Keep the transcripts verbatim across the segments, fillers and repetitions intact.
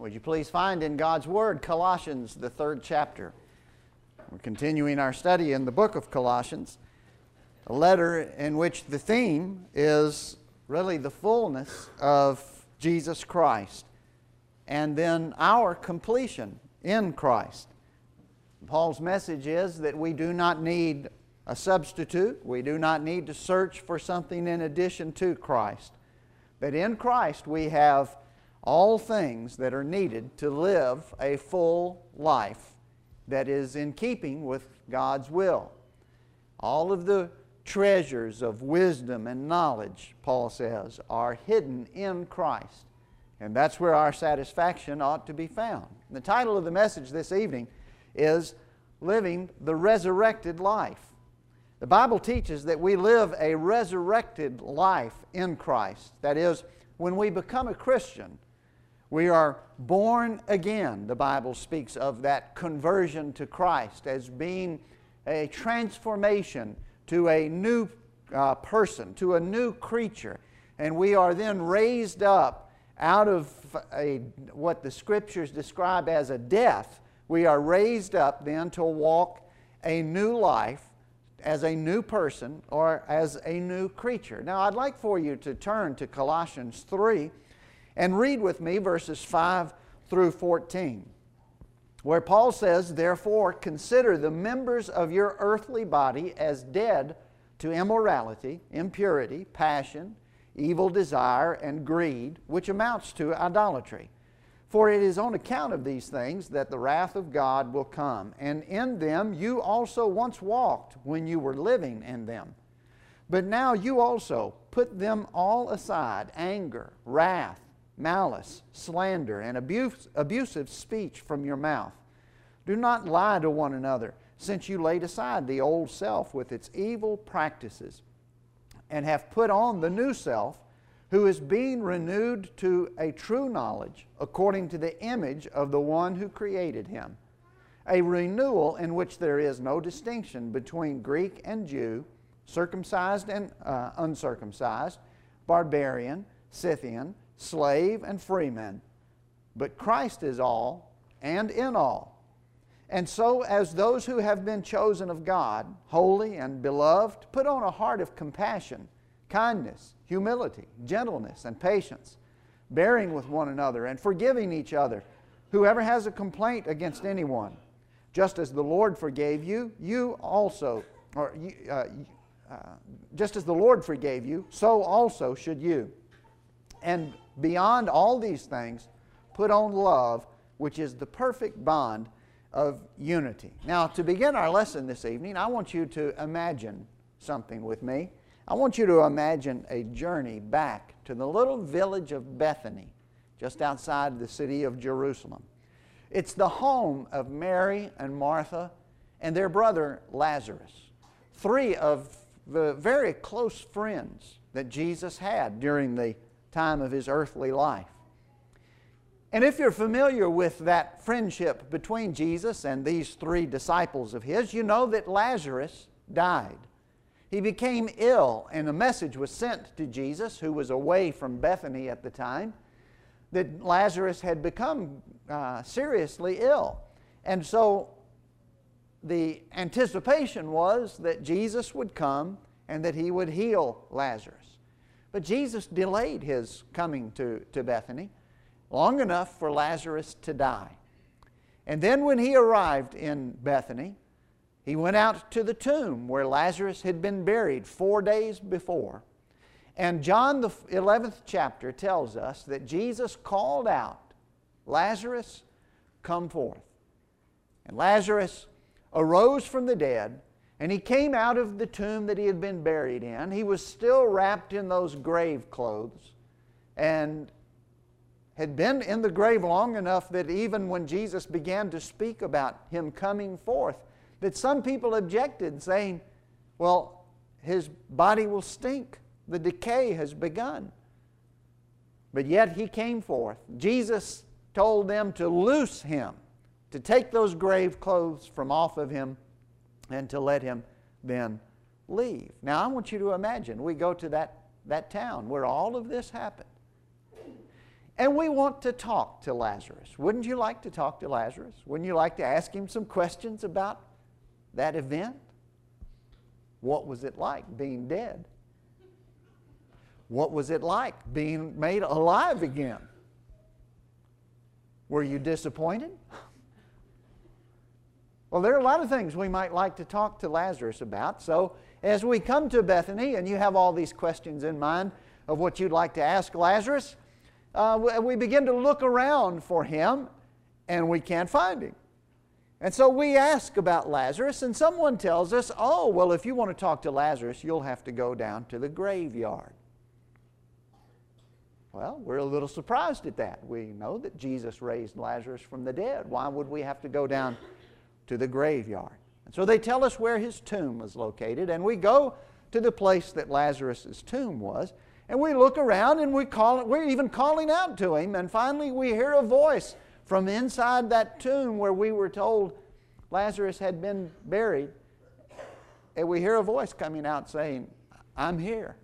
Would you please find in God's Word Colossians, the third chapter. We're continuing our study in the book of Colossians, a letter in which the theme is really the fullness of Jesus Christ and then our completion in Christ. Paul's message is that we do not need a substitute. We do not need to search for something in addition to Christ. But in Christ we have all things that are needed to live a full life that is in keeping with God's will. All of the treasures of wisdom and knowledge, Paul says, are hidden in Christ. And that's where our satisfaction ought to be found. The title of the message this evening is Living the Resurrected Life. The Bible teaches that we live a resurrected life in Christ. That is, when we become a Christian, we are born again. The Bible speaks of that conversion to Christ as being a transformation to a new uh, person, to a new creature. And we are then raised up out of a, what the Scriptures describe as a death. We are raised up then to walk a new life as a new person or as a new creature. Now I'd like for you to turn to Colossians three and read with me verses five through fourteen, where Paul says, "Therefore consider the members of your earthly body as dead to immorality, impurity, passion, evil desire, and greed, which amounts to idolatry. For it is on account of these things that the wrath of God will come. And in them you also once walked when you were living in them. But now you also put them all aside, anger, wrath, malice, slander, and abuse, abusive speech from your mouth. Do not lie to one another, since you laid aside the old self with its evil practices, and have put on the new self, who is being renewed to a true knowledge according to the image of the one who created him. A renewal in which there is no distinction between Greek and Jew, circumcised and uh, uncircumcised, barbarian, Scythian, slave and freeman. But Christ is all and in all. And so as those who have been chosen of God, holy and beloved, put on a heart of compassion, kindness, humility, gentleness, and patience, bearing with one another and forgiving each other, whoever has a complaint against anyone. Just as the Lord forgave you, you also, or uh, uh, just as the Lord forgave you, so also should you. And beyond all these things, put on love, which is the perfect bond of unity." Now, to begin our lesson this evening, I want you to imagine something with me. I want you to imagine a journey back to the little village of Bethany, just outside the city of Jerusalem. It's the home of Mary and Martha and their brother Lazarus, three of the very close friends that Jesus had during the time of his earthly life. And if you're familiar with that friendship between Jesus and these three disciples of his, you know that Lazarus died. He became ill, and a message was sent to Jesus, who was away from Bethany at the time, that Lazarus had become uh, seriously ill. And so the anticipation was that Jesus would come and that he would heal Lazarus. But Jesus delayed his coming to, to Bethany long enough for Lazarus to die. And then when he arrived in Bethany, he went out to the tomb where Lazarus had been buried four days before. And John, the eleventh chapter, tells us that Jesus called out, "Lazarus, come forth." And Lazarus arose from the dead, and he came out of the tomb that he had been buried in. He was still wrapped in those grave clothes and had been in the grave long enough that even when Jesus began to speak about him coming forth, that some people objected, saying, well, his body will stink. The decay has begun. But yet he came forth. Jesus told them to loose him, to take those grave clothes from off of him, and to let him then leave. Now I want you to imagine, we go to that, that town where all of this happened. And we want to talk to Lazarus. Wouldn't you like to talk to Lazarus? Wouldn't you like to ask him some questions about that event? What was it like being dead? What was it like being made alive again? Were you disappointed? Well, there are a lot of things we might like to talk to Lazarus about. So as we come to Bethany and you have all these questions in mind of what you'd like to ask Lazarus, uh, we begin to look around for him and we can't find him. And so we ask about Lazarus, and someone tells us, oh, well, if you want to talk to Lazarus, you'll have to go down to the graveyard. Well, we're a little surprised at that. We know that Jesus raised Lazarus from the dead. Why would we have to go down to the graveyard? And so they tell us where his tomb was located, and we go to the place that Lazarus' tomb was, and we look around and we call, we're even calling out to him, and finally we hear a voice from inside that tomb where we were told Lazarus had been buried, and we hear a voice coming out saying, I'm here.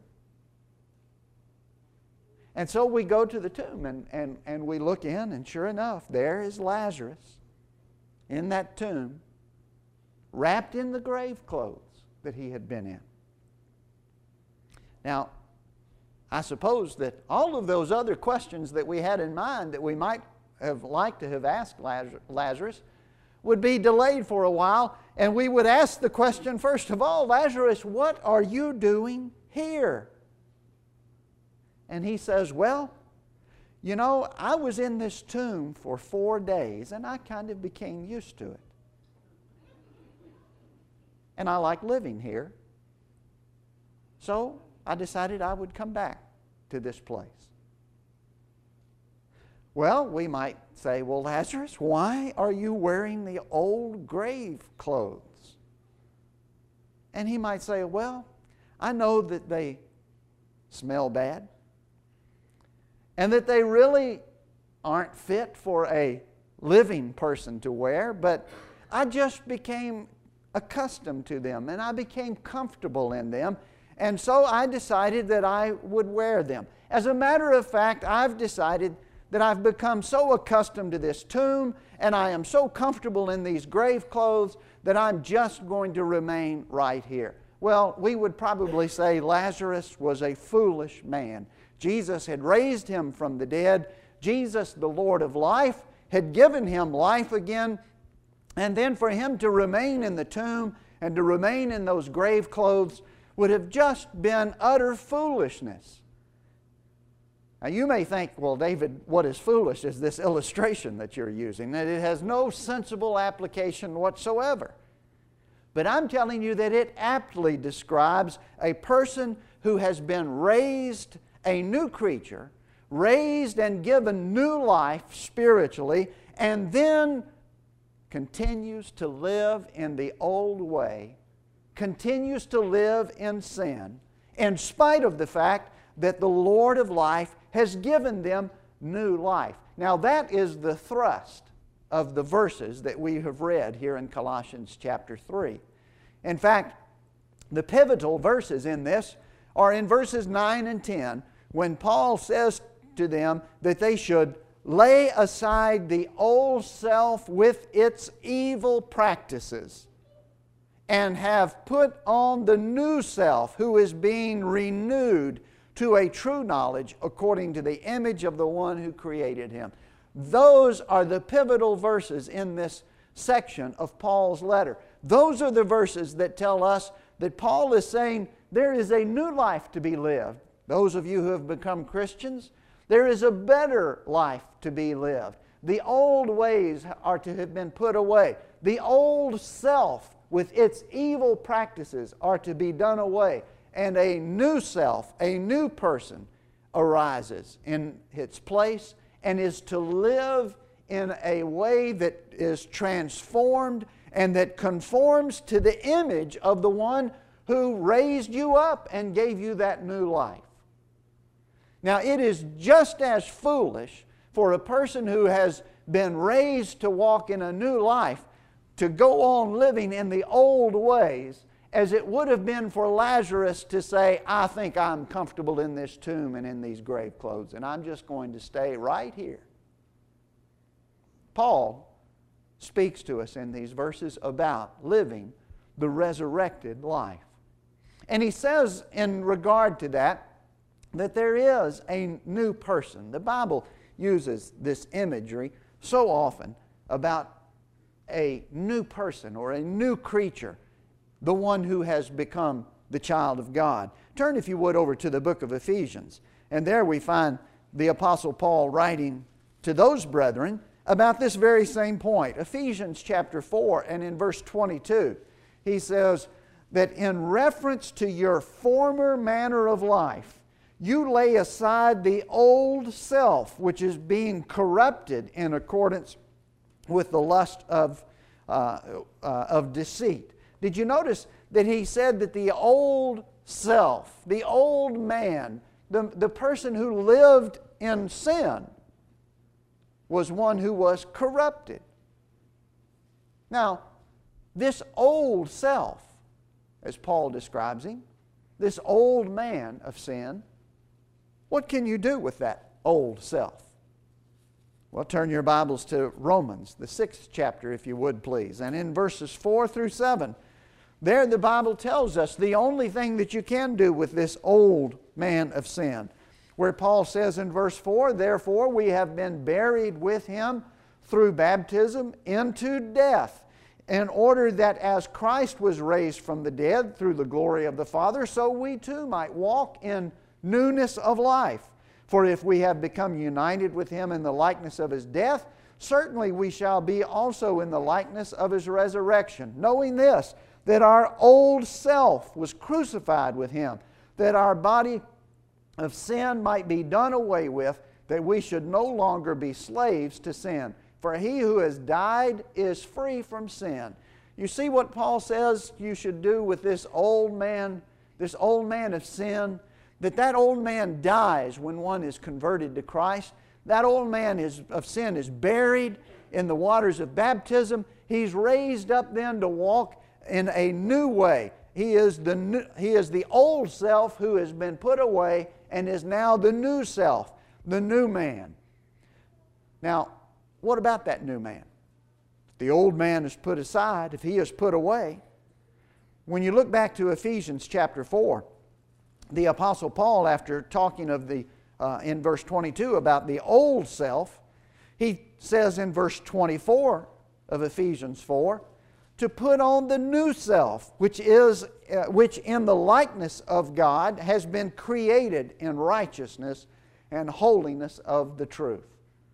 And so we go to the tomb and, and, and we look in, and sure enough, there is Lazarus in that tomb, wrapped in the grave clothes that he had been in. Now, I suppose that all of those other questions that we had in mind that we might have liked to have asked Lazarus would be delayed for a while, and we would ask the question, first of all, Lazarus, what are you doing here? And he says, well, you know, I was in this tomb for four days, and I kind of became used to it. And I like living here. So I decided I would come back to this place. Well, we might say, well, Lazarus, why are you wearing the old grave clothes? And he might say, well, I know that they smell bad, and that they really aren't fit for a living person to wear, but I just became accustomed to them, and I became comfortable in them, and so I decided that I would wear them. As a matter of fact, I've decided that I've become so accustomed to this tomb, and I am so comfortable in these grave clothes, that I'm just going to remain right here. Well, we would probably say Lazarus was a foolish man. Jesus had raised him from the dead. Jesus, the Lord of life, had given him life again. And then for him to remain in the tomb and to remain in those grave clothes would have just been utter foolishness. Now you may think, well, David, what is foolish is this illustration that you're using, that it has no sensible application whatsoever. But I'm telling you that it aptly describes a person who has been raised a new creature, raised and given new life spiritually, and then continues to live in the old way, continues to live in sin, in spite of the fact that the Lord of life has given them new life. Now that is the thrust of the verses that we have read here in Colossians chapter three. In fact, the pivotal verses in this are in verses nine and ten, when Paul says to them that they should lay aside the old self with its evil practices and have put on the new self, who is being renewed to a true knowledge according to the image of the one who created him. Those are the pivotal verses in this section of Paul's letter. Those are the verses that tell us that Paul is saying there is a new life to be lived. Those of you who have become Christians, there is a better life to be lived. The old ways are to have been put away. The old self with its evil practices are to be done away. And a new self, a new person, arises in its place and is to live in a way that is transformed and that conforms to the image of the one who raised you up and gave you that new life. Now, it is just as foolish for a person who has been raised to walk in a new life to go on living in the old ways as it would have been for Lazarus to say, I think I'm comfortable in this tomb and in these grave clothes, and I'm just going to stay right here. Paul speaks to us in these verses about living the resurrected life. And he says in regard to that, that there is a new person. The Bible uses this imagery so often about a new person or a new creature, the one who has become the child of God. Turn, if you would, over to the book of Ephesians. And there we find the Apostle Paul writing to those brethren about this very same point. Ephesians chapter four and in verse twenty-two, he says that in reference to your former manner of life, you lay aside the old self, which is being corrupted in accordance with the lust of, uh, uh, of deceit. Did you notice that he said that the old self, the old man, the, the person who lived in sin, was one who was corrupted? Now, this old self, as Paul describes him, this old man of sin, what can you do with that old self? Well, turn your Bibles to Romans, the sixth chapter, if you would, please. And in verses four through seven, there the Bible tells us the only thing that you can do with this old man of sin, where Paul says in verse four, therefore we have been buried with him through baptism into death, in order that as Christ was raised from the dead through the glory of the Father, so we too might walk in newness of life. For if we have become united with him in the likeness of his death, certainly we shall be also in the likeness of his resurrection, knowing this, that our old self was crucified with him, that our body of sin might be done away with, that we should no longer be slaves to sin. For he who has died is free from sin. You see what Paul says you should do with this old man, this old man of sin? That that old man dies when one is converted to Christ. That old man is, of sin is buried in the waters of baptism. He's raised up then to walk in a new way. He is the, new, he is the old self who has been put away and is now the new self, the new man. Now, what about that new man? If the old man is put aside, if he is put away, when you look back to Ephesians chapter four, the Apostle Paul, after talking of the, uh, in verse twenty-two about the old self, he says in verse twenty-four of Ephesians four, to put on the new self, which is, uh, which in the likeness of God has been created in righteousness and holiness of the truth.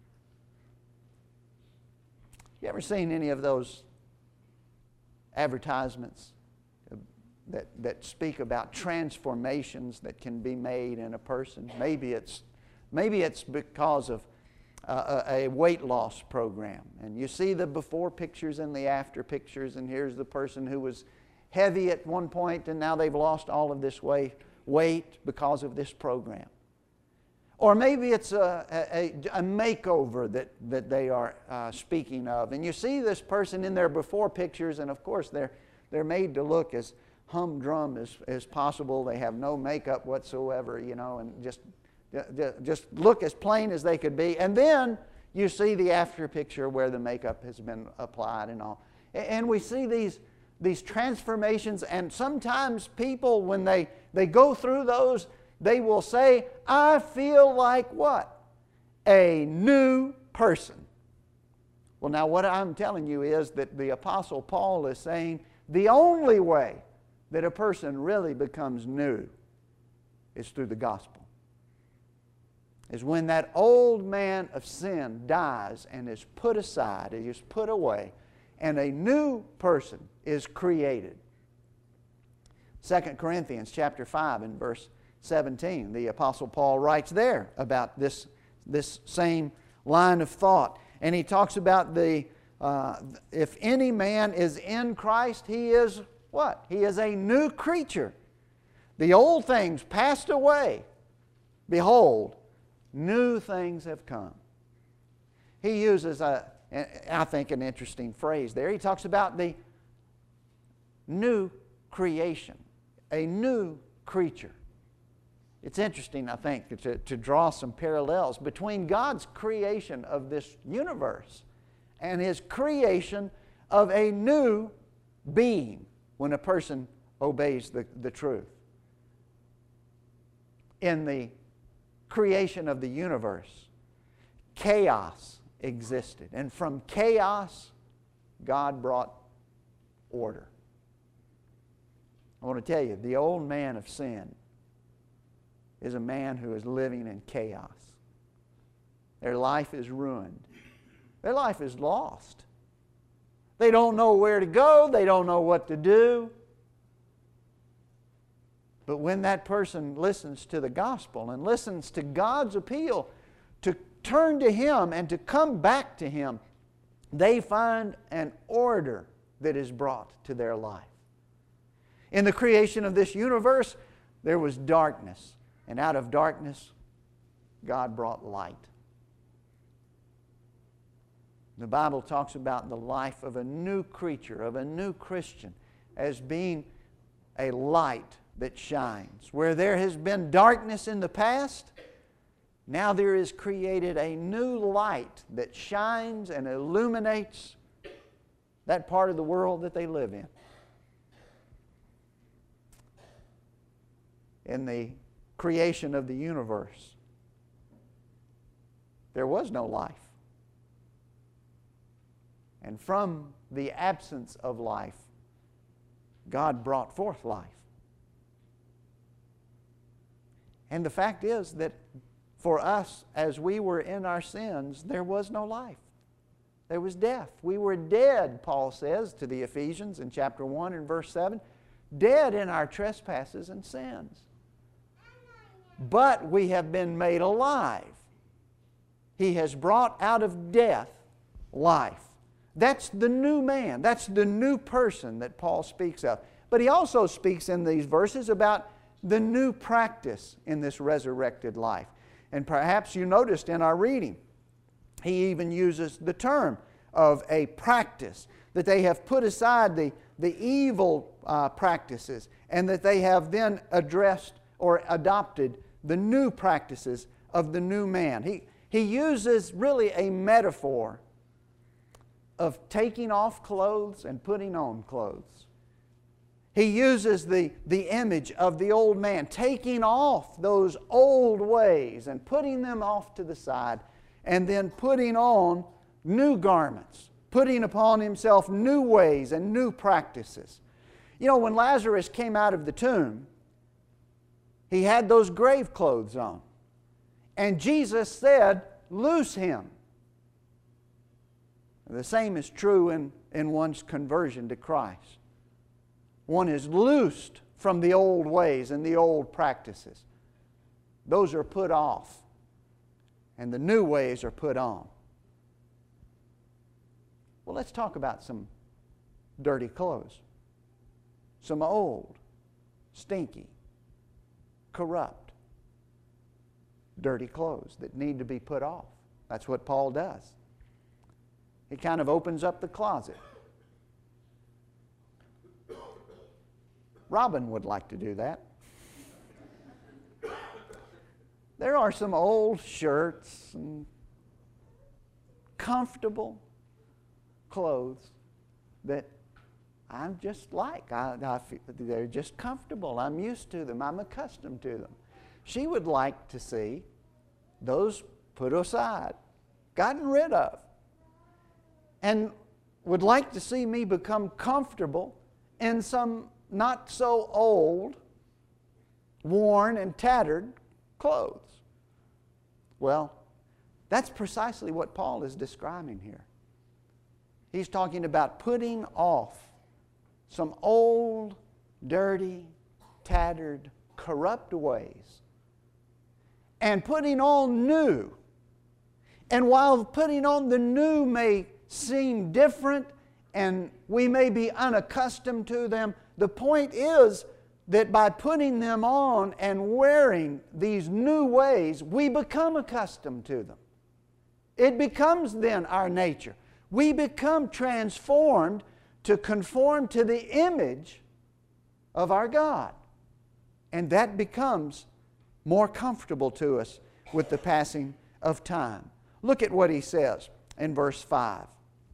You ever seen any of those advertisements that, that speak about transformations that can be made in a person? Maybe it's, maybe it's because of uh, a, a weight loss program. And you see the before pictures and the after pictures, and here's the person who was heavy at one point and now they've lost all of this weight, weight because of this program. Or maybe it's a, a, a makeover that, that they are uh, speaking of. And you see this person in their before pictures, and of course they're, they're made to look as humdrum as, as possible. They have no makeup whatsoever, you know, and just, just look as plain as they could be. And then you see the after picture where the makeup has been applied and all. And we see these, these transformations, and sometimes people, when they, they go through those, they will say, I feel like what? A new person. Well, now what I'm telling you is that the Apostle Paul is saying the only way that a person really becomes new is through the gospel. Is when that old man of sin dies and is put aside, is put away, and a new person is created. Second Corinthians chapter five and verse seventeen, the Apostle Paul writes there about this, this same line of thought. And he talks about the, uh, if any man is in Christ, he is what? He is a new creature. The old things passed away. Behold, new things have come. He uses, a, I think, an interesting phrase there. He talks about the new creation, a new creature. It's interesting, I think, to, to draw some parallels between God's creation of this universe and His creation of a new being when a person obeys the, the truth. In the creation of the universe, chaos existed. And from chaos, God brought order. I want to tell you, the old man of sin is a man who is living in chaos. Their life is ruined. Their life is lost. They don't know where to go. They don't know what to do. But when that person listens to the gospel and listens to God's appeal to turn to Him and to come back to Him, they find an order that is brought to their life. In the creation of this universe, there was darkness. And out of darkness, God brought light. The Bible talks about the life of a new creature, of a new Christian, as being a light that shines. Where there has been darkness in the past, now there is created a new light that shines and illuminates that part of the world that they live in. In the creation of the universe, there was no life. And from the absence of life, God brought forth life. And the fact is that for us, as we were in our sins, there was no life. There was death. We were dead, Paul says to the Ephesians in chapter one and verse seven, dead in our trespasses and sins. But we have been made alive. He has brought out of death life. That's the new man. That's the new person that Paul speaks of. But he also speaks in these verses about the new practice in this resurrected life. And perhaps you noticed in our reading, he even uses the term of a practice, that they have put aside the, the evil uh, practices and that they have then addressed or adopted the new practices of the new man. He, he uses really a metaphor of taking off clothes and putting on clothes. He uses the, the image of the old man, taking off those old ways and putting them off to the side, and then putting on new garments, putting upon himself new ways and new practices. You know, when Lazarus came out of the tomb, he had those grave clothes on. And Jesus said, "Loose him." The same is true in, in one's conversion to Christ. One is loosed from the old ways and the old practices. Those are put off, and the new ways are put on. Well, let's talk about some dirty clothes. Some old, stinky, corrupt, dirty clothes that need to be put off. That's what Paul does. He kind of opens up the closet. Robin would like to do that. There are some old shirts and comfortable clothes that I'm just like. I, I feel they're just comfortable. I'm used to them. I'm accustomed to them. She would like to see those put aside, gotten rid of, and would like to see me become comfortable in some not so old, worn and tattered clothes. Well, that's precisely what Paul is describing here. He's talking about putting off some old, dirty, tattered, corrupt ways and putting on new. And while putting on the new may seem different and we may be unaccustomed to them, the point is that by putting them on and wearing these new ways, we become accustomed to them. It becomes then our nature. We become transformed to conform to the image of our God. And that becomes more comfortable to us with the passing of time. Look at what he says in verse five.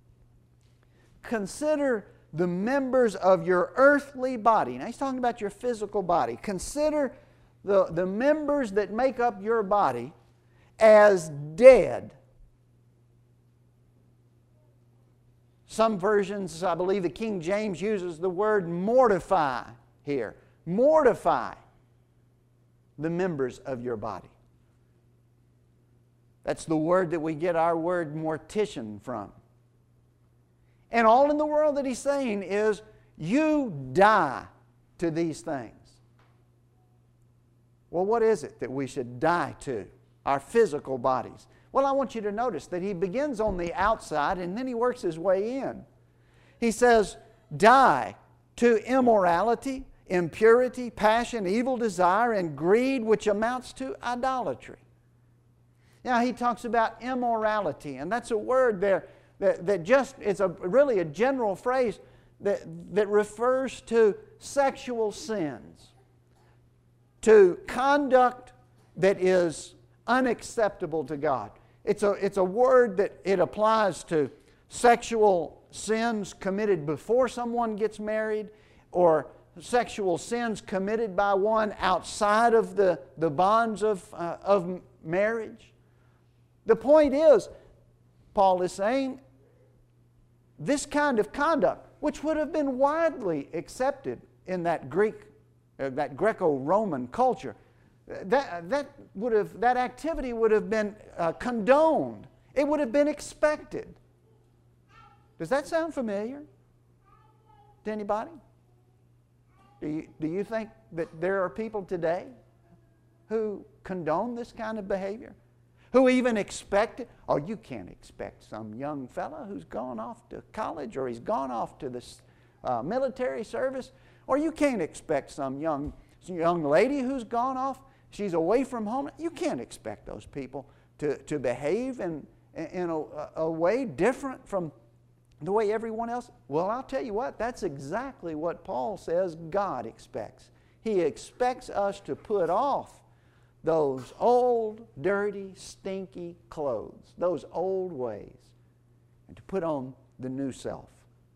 Consider the members of your earthly body. Now he's talking about your physical body. Consider the, the members that make up your body as dead. Some versions, I believe the King James uses the word mortify here. Mortify the members of your body. That's the word that we get our word mortician from. And all in the world that he's saying is, you die to these things. Well, what is it that we should die to? Our physical bodies. Well, I want you to notice that he begins on the outside and then he works his way in. He says, die to immorality, impurity, passion, evil desire, and greed, which amounts to idolatry. Now, he talks about immorality, and that's a word there that, that just, it's a, really a general phrase that, that refers to sexual sins, to conduct that is unacceptable to God. It's a, it's a word that it applies to sexual sins committed before someone gets married, or sexual sins committed by one outside of the, the bonds of, uh, of marriage. The point is, Paul is saying, this kind of conduct, which would have been widely accepted in that Greek, uh, that Greco-Roman culture, that, that, would have, that activity would have been uh, condoned. It would have been expected. Does that sound familiar to anybody? Do you, do you think that there are people today who condone this kind of behavior? Who even expect it? Oh, you can't expect some young fella who's gone off to college, or he's gone off to the uh, military service, or you can't expect some young, young lady who's gone off, she's away from home. You can't expect those people to, to behave in, in a, a way different from the way everyone else. Well, I'll tell you what, that's exactly what Paul says God expects. He expects us to put off those old, dirty, stinky clothes, those old ways, and to put on the new self.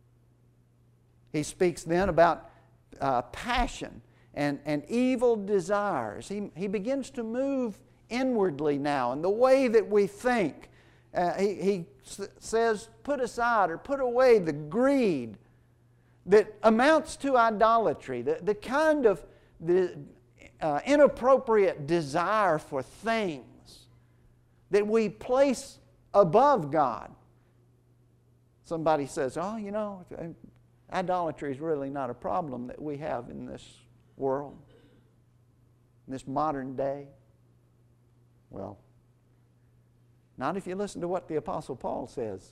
He speaks then about uh, passion and, and evil desires. He, he begins to move inwardly now in the way that we think. Uh, he he s- says, put aside or put away the greed that amounts to idolatry, the, the kind of the uh, inappropriate desire for things that we place above God. Somebody says, oh, you know, idolatry is really not a problem that we have in this world, in this modern day. Well, not if you listen to what the Apostle Paul says.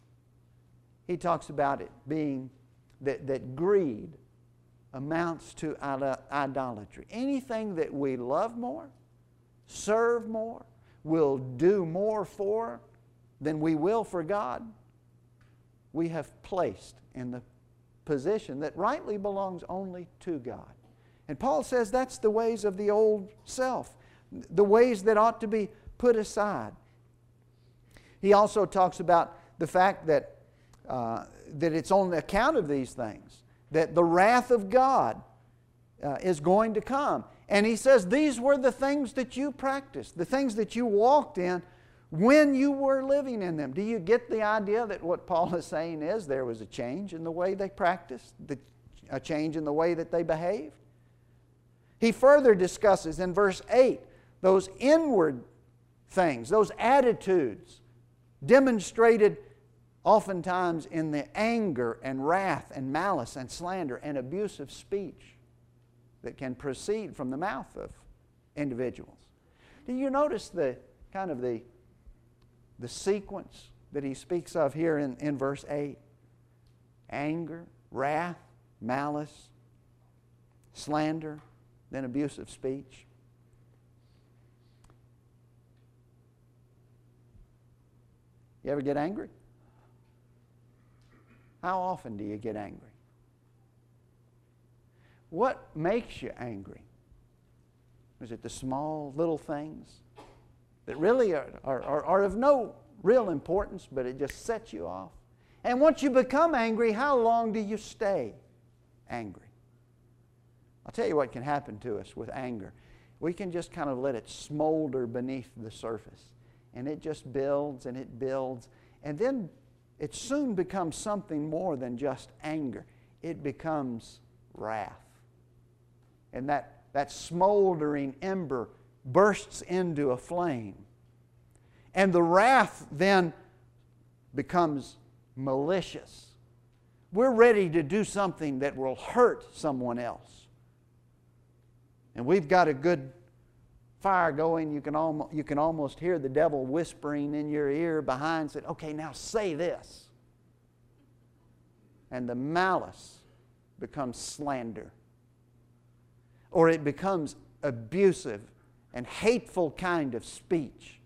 He talks about it being that, that greed amounts to idolatry. Anything that we love more, serve more, will do more for than we will for God, we have placed in the position that rightly belongs only to God. And Paul says that's the ways of the old self, the ways that ought to be put aside. He also talks about the fact that, uh, that it's on account of these things that the wrath of God uh, is going to come. And he says these were the things that you practiced, the things that you walked in when you were living in them. Do you get the idea that what Paul is saying is there was a change in the way they practiced, the, a change in the way that they behaved? He further discusses in verse eight those inward things, those attitudes demonstrated oftentimes in the anger and wrath and malice and slander and abusive speech that can proceed from the mouth of individuals. Do you notice the kind of the, the sequence that he speaks of here in, in verse eight? Anger, wrath, malice, slander, then abusive speech. You ever get angry? How often do you get angry? what makes you angry? Is it the small little things that really are, are, are, are of no real importance, but it just sets you off? And once you become angry, how long do you stay angry? I'll tell you what can happen to us with anger. We can just kind of let it smolder beneath the surface. And it just builds and it builds. And then it soon becomes something more than just anger. It becomes wrath. And that, that smoldering ember bursts into a flame. And the wrath then becomes malicious. We're ready to do something that will hurt someone else. And we've got a good fire going. You can, almost, you can almost hear the devil whispering in your ear behind, saying, okay, now say this. And the malice becomes slander. Or it becomes abusive and hateful kind of speech.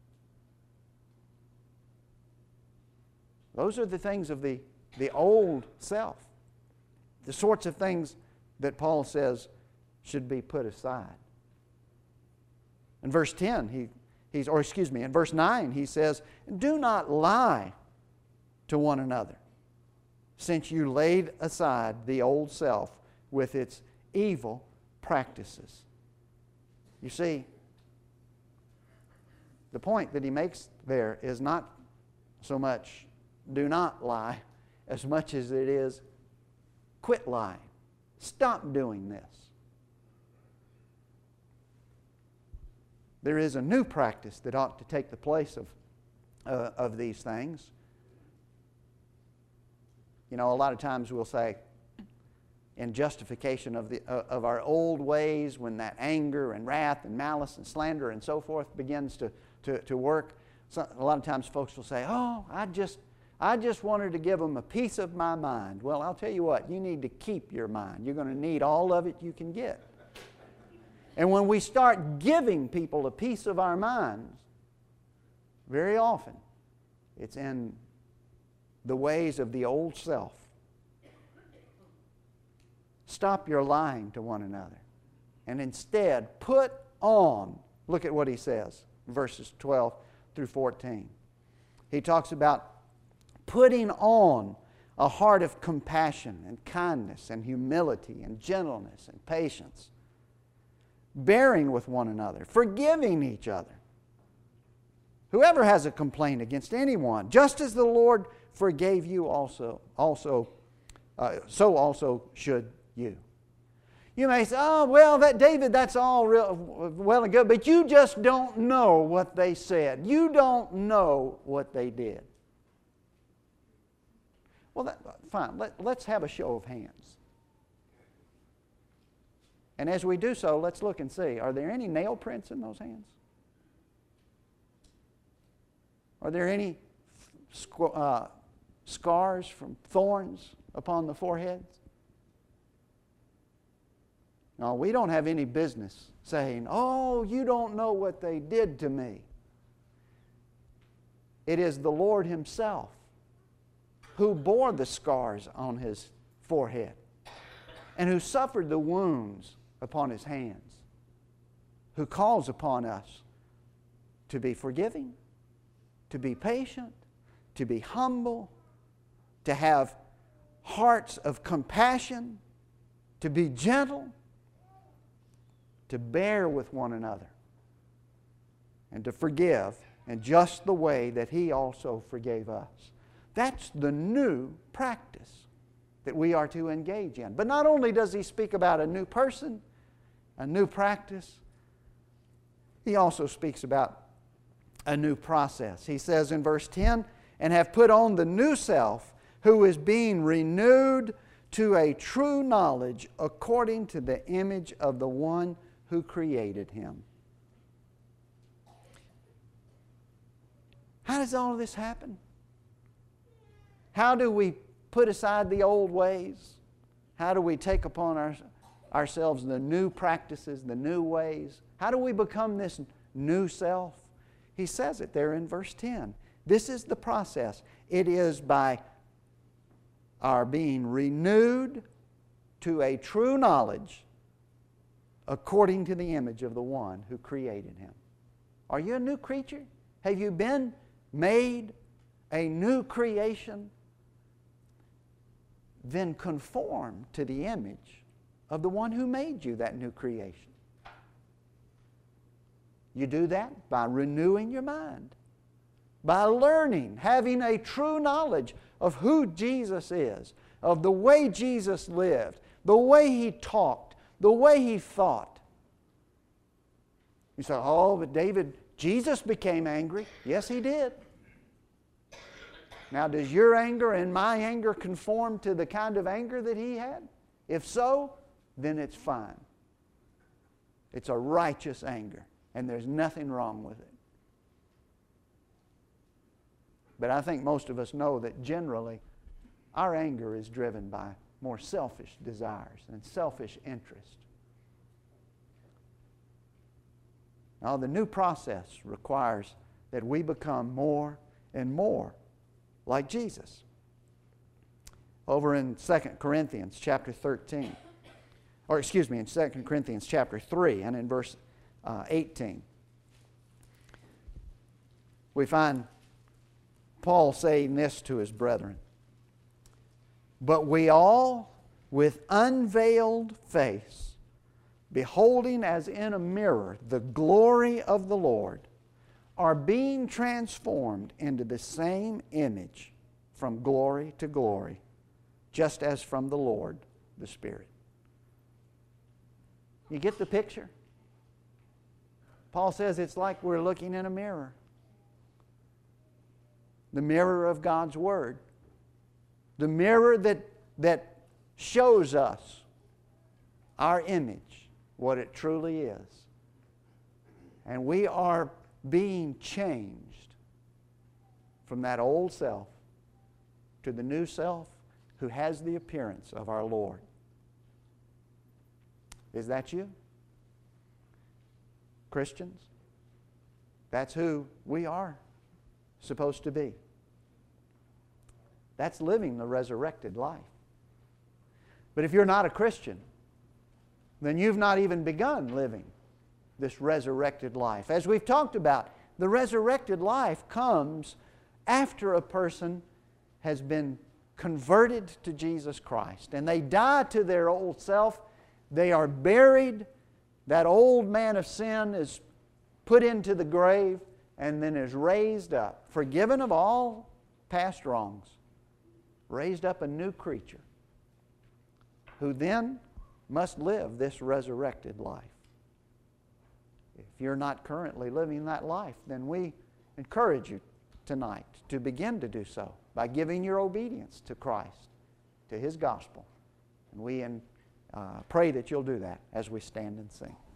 Those are the things of the, the old self. The sorts of things that Paul says should be put aside. In verse ten, he, he's, or excuse me, in verse nine, he says, do not lie to one another, since you laid aside the old self with its evil practices. You see, the point that he makes there is not so much do not lie as much as it is quit lying. Stop doing this. There is a new practice that ought to take the place of, uh, of these things. You know, a lot of times we'll say, in justification of, the, uh, of our old ways, when that anger and wrath and malice and slander and so forth begins to, to, to work, so, a lot of times folks will say, oh, I just, I just wanted to give them a piece of my mind. Well, I'll tell you what, you need to keep your mind. You're going to need all of it you can get. And when we start giving people a piece of our minds, very often it's in the ways of the old self. Stop your lying to one another. And instead, put on, look at what he says, verses twelve through fourteen. He talks about putting on a heart of compassion and kindness and humility and gentleness and patience, bearing with one another, forgiving each other. Whoever has a complaint against anyone, just as the Lord forgave you also, also uh, so also should you. You may say, oh, well, that David, that's all real well and good, but you just don't know what they said. You don't know what they did. Well, that, fine. Let, let's have a show of hands. And as we do so, let's look and see, are there any nail prints in those hands? Are there any uh, scars from thorns upon the foreheads? No, we don't have any business saying, oh, you don't know what they did to me. It is the Lord Himself who bore the scars on His forehead and who suffered the wounds upon His hands, who calls upon us to be forgiving, to be patient, to be humble, to have hearts of compassion, to be gentle, to bear with one another, and to forgive in just the way that He also forgave us. That's the new practice that we are to engage in. But not only does he speak about a new person, a new practice, he also speaks about a new process. He says in verse ten, and have put on the new self, who is being renewed to a true knowledge according to the image of the one who created him. How does all of this happen? How do we put aside the old ways? How do we take upon our, ourselves the new practices, the new ways? How do we become this new self? He says it there in verse ten. This is the process. It is by our being renewed to a true knowledge according to the image of the one who created him. Are you a new creature? Have you been made a new creation? Then conform to the image of the one who made you that new creation. You do that by renewing your mind, by learning, having a true knowledge of who Jesus is, of the way Jesus lived, the way He talked, the way He thought. You say, oh, but David, Jesus became angry. Yes, He did. Now, does your anger and my anger conform to the kind of anger that He had? If so, then it's fine. It's a righteous anger, and there's nothing wrong with it. But I think most of us know that generally our anger is driven by more selfish desires and selfish interest. Now, the new process requires that we become more and more like Jesus. Over in Second Corinthians chapter thirteen, or excuse me, in Second Corinthians chapter three and in verse uh, eighteen, we find Paul saying this to his brethren. But we all, with unveiled face, beholding as in a mirror the glory of the Lord, are being transformed into the same image from glory to glory, just as from the Lord, the Spirit. You get the picture? Paul says it's like we're looking in a mirror. The mirror of God's Word. The mirror that, that shows us our image, what it truly is. And we are being changed from that old self to the new self who has the appearance of our Lord. Is that you? Christians? That's who we are supposed to be. That's living the resurrected life. But if you're not a Christian, then you've not even begun living this resurrected life. As we've talked about, the resurrected life comes after a person has been converted to Jesus Christ. And they die to their old self. They are buried. That old man of sin is put into the grave and then is raised up, forgiven of all past wrongs, raised up a new creature who then must live this resurrected life. If you're not currently living that life, then we encourage you tonight to begin to do so by giving your obedience to Christ, to His gospel. And we uh, pray that you'll do that as we stand and sing.